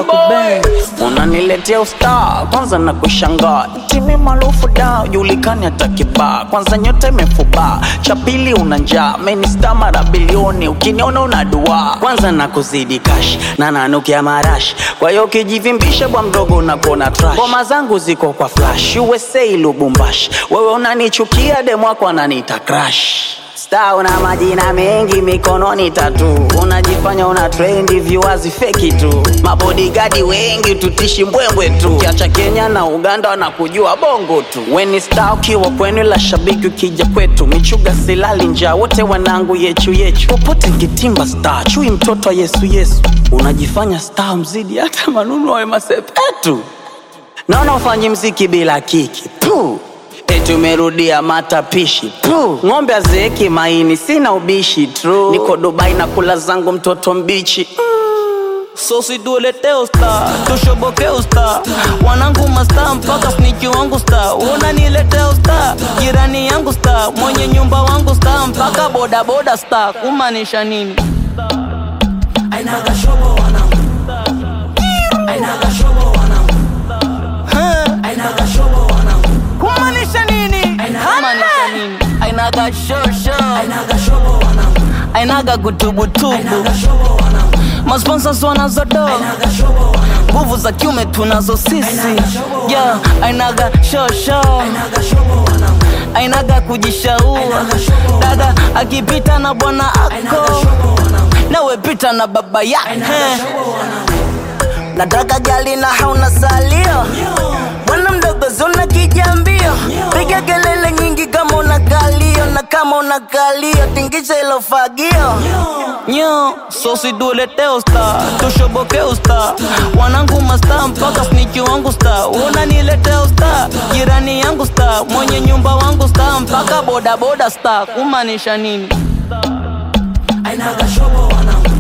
Unaniletea ustar, kwanza na kushangaa. Timi maarufu da, julikani hata kibaa. Kwanza nyota imefuba, cha pili una njaa. Minister mara bilioni, ukiniona unadua. Kwanza na kuzidi cash, na nanukia marash. Kwa hiyo kijivimbisha bwa mdogo unakona trash. Ngoma zangu ziko kwa flash, USA Lubumbashi. Wewe unanichukia demu wako ananiita crash. Star una majina mengi mikononi tatu. Unajifanya una trendi viewers fake tu. Mabodyguard wengi tutishi mbwembwe tu. Kiacha Kenya na Uganda wanakujua bongo tu. When star ukiwa kwenu la shabiki ukija kwetu. Michuga silali njaa wote wanangu yechu yechu. Popote nkitimba star chui mtoto wa Yesu Yesu. Unajifanya star mzidi hata Manunu wa Masepetu. Naona ufanyi mziki bila kiki. Puh. Tumerudia matapishi. Ng'ombe azeeki maini sina ubishi true. Niko Dubai na kula zangu mtoto mbichi. So si dueleteo star, tushobokeo star. Wanangu mastar mpaka sniki wangu star. Unanileteo star, jirani yangu star. Mwenye nyumba wangu star, mpaka boda boda star. Kumanisha nini? Ainaga shobo wanangu. Ainaga shobo wanangu. Ainaga shobo wanangu. Kumanisha nini? Kumanisha nini? Ainaga shosho. Ainaga shobo wanangu. Ainaga kutubutubu. Ainaga shobo wanangu. Masponsors wanazodo. Ainaga shobo wanangu. Nguvu za kiume tunazo sisi. Yeah, ainaga shosho. Ainaga shobo wanangu. Ainaga kujishaua. Dada akipita na bwana ako, nawe pita na baba yake. Nataka gali na hauna salio. Bwana mdogo zona kijambio. Piga kelele nyingi kama unakalio. Na kama unakalio tingisha ilo fagio. Nyo, so si dueleteo star, tushobokeo star. Wanangu mastar mpaka sniki wangu star. Unanileteo star, jirani yangu star. Mwenye nyumba wangu star, mpaka boda boda star. Kumanisha nini? Ainaga shobo wanangu.